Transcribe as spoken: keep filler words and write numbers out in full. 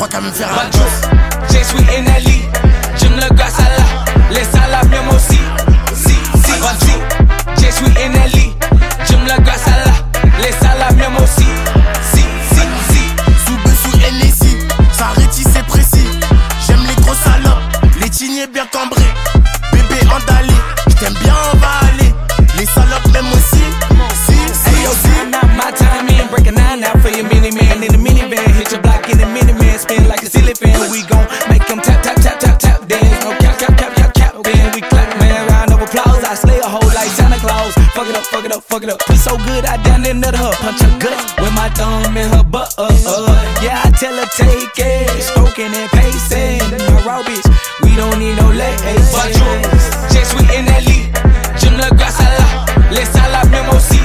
crois qu'à me faire un Bajo, je suis Enali. J'aime le gars sala, les salades même aussi. Si, si, Bajo, je suis Enali. J'aime le gars sala, les salades même aussi. Si, si, si. Sous sous N S I, ça rétit c'est précis. J'aime les gros salopes, les tignés bien cambrés. Bébé endalé, j't'aime bien on va aller. Les salopes même aussi. Si, si, hey, yo, si. time out, my time in, break a nine out for your mini man in the minivan. Hit your block in the minivan, spin like a silly fan. We gon' make them tap, tap, tap, tap, tap, dance. No cap, cap, cap, cap, cap, then we clap, man. Round of applause, I slay a hoe like Santa Claus. Fuck it up, fuck it up, fuck it up. We so good, I down into her, punch her gut with my thumb in her butt. Uh, uh. Yeah, I tell her take it, stroking and pacing. My raw bitch, we don't need no legs. But you, just we in that league. J'aime le gars sala, les salades même aussi.